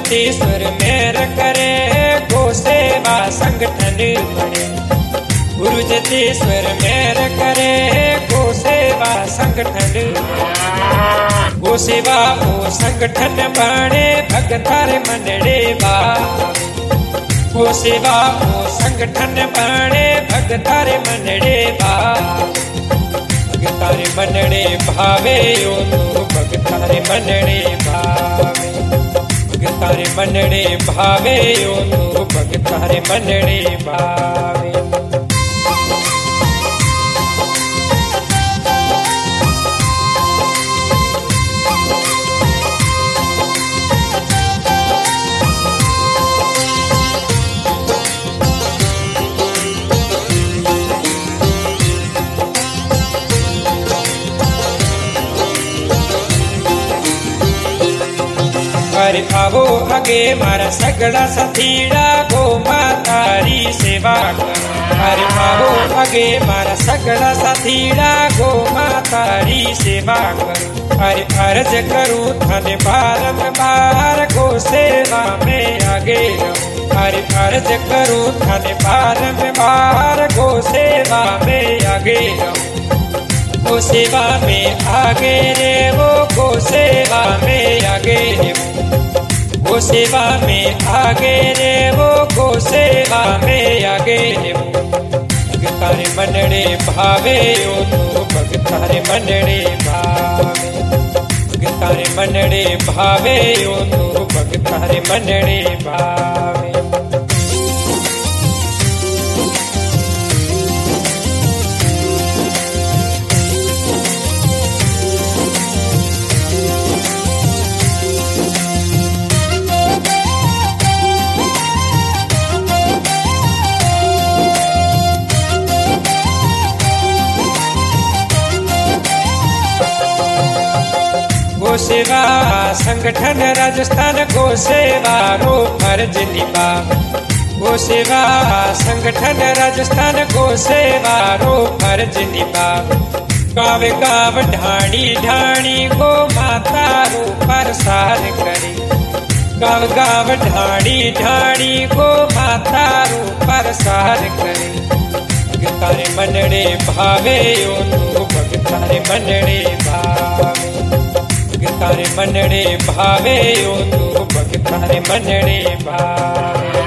जतेश्वर मेहर करे, गो सेवा संगठन बने। गुरु जतेश्वर मेहर करे, गो सेवा संगठन बने। गो सेवा ओ संगठन बने, भगतार मनड़े भावे। गो सेवा ओ संगठन बने, भगतार मनड़े भावे। भगतार मनड़े भावे ओ तो भगतार मनड़े भावे। भगतार मनड़े भावे ओ तो भगतार मनड़े भावे। अरे आवो आगे मारा सगड़ा सथीड़ा, गो मातारी सेवा कर। अरे आवो आगे मारा सगड़ा सथीड़ा, गो मातारी सेवा कर। अरे अर्ज करूँ थाने बारंबार, गो सेवा में आगे रहूं। अरे अर्ज करूँ थाने बारंबार, गो सेवा में आगे रहूं। गो सेवा में आगे रे वो, गो सेवा में आगे रे वो। गो सेवा में आगे रे वो, गो सेवा में आगे रे वो। भगतार मनड़े भावे ओ तो भगतार मनड़े भावे। भगतार मनड़े भावे ओ तो भगतार मनड़े भावे। गो सेवा संगठन राजस्थान, गो सेवा रो फर्ज निभा। गो सेवा संगठन राजस्थान, गो सेवा रो फर्ज निभा। गाँव गाँव ढाणी ढाणी, गो माता रो प्रसार करे। गाँव गाँव ढाणी ढाणी, गो माता रो प्रसार करे। भगतार मनड़े भावे ओ तो भगतार मनड़े भावे। भगतार मनड़े भावे ओ तो भगतार मनड़े भावे।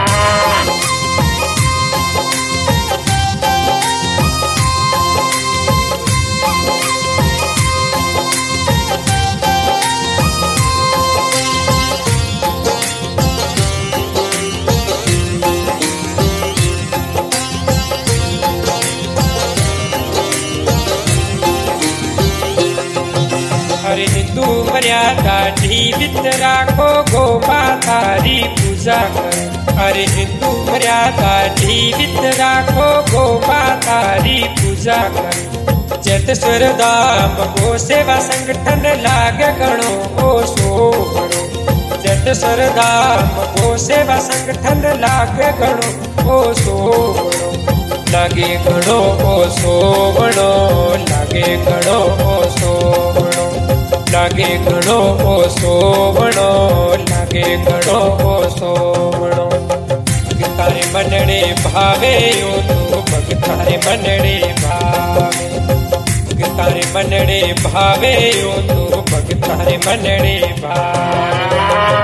अरे हिंदू मर्यादा जीवित राखो, गो मातारी पूजा कर। अरे हिंदू मर्यादा जीवित राखो, गो मातारी पूजा कर। जतेश्वर धाम गो सेवा संगठन लागे गणो ओ सो गणो। जतेश्वर धाम गो सेवा संगठन लागे गणो ओ सो गणो। लागे गणो ओ सो गणो, लागे गणो ओ सो गणो। लागे गणो ओ सो गणो, लागे गणो ओ सो गणो। भगतार मनड़े भावे ओ तो भगतार मनड़े भावे। भगतार मनड़े भावे ओ तो भगतार मनड़े भावे।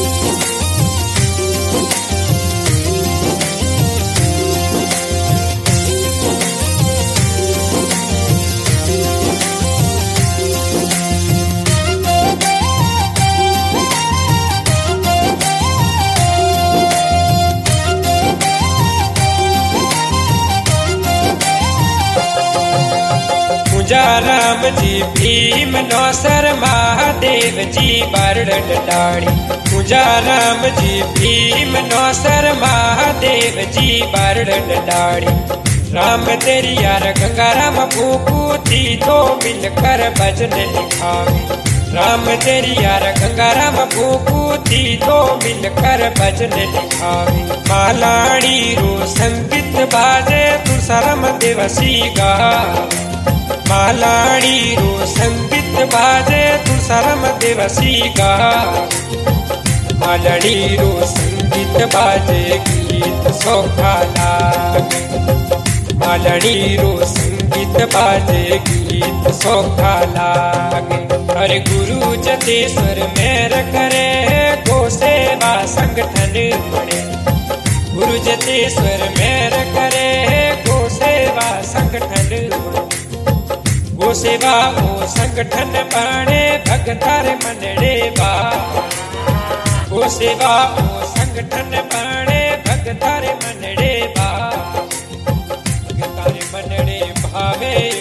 पूजा राम जी भीम नौसर, महादेव जी बारड़ डाड़ी। पूजा राम जी भीम नौसर, महादेव जी बारड़ डाड़ी। राम तेरी यार गंगा राम भूकू थी, तो मिलकर भजन लिखावे। राम तेरी यार गंगा राम भूकू थी, तो मिलकर भजन लिखावे। मालाड़ी रो संगीत बाजे, तू शरम दिवसी गावे। मालाड़ी रो संगीत बाजे, तू शरम दिवसी गावे। मालड़ी रो संगीत बाजे गीत सोखा लागे। मालड़ी रो संगीत बाजे गीत सोखा लागे। हरे गुरु जतेश्वर मेर करे गो सेवा संगठन बने। गुरु जतेश्वर मेर करे गो सेवा संगठन बने। गो सेवा ओ संगठन बने भगतार मनड़े बा। गो सेवा ओ संगठन बने भगतार मनड़े बा। भगतार मनड़े भावे